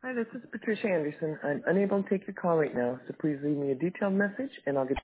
Hi, this is Patricia Anderson. I'm unable to take your call right now, so please leave me a detailed message and I'll get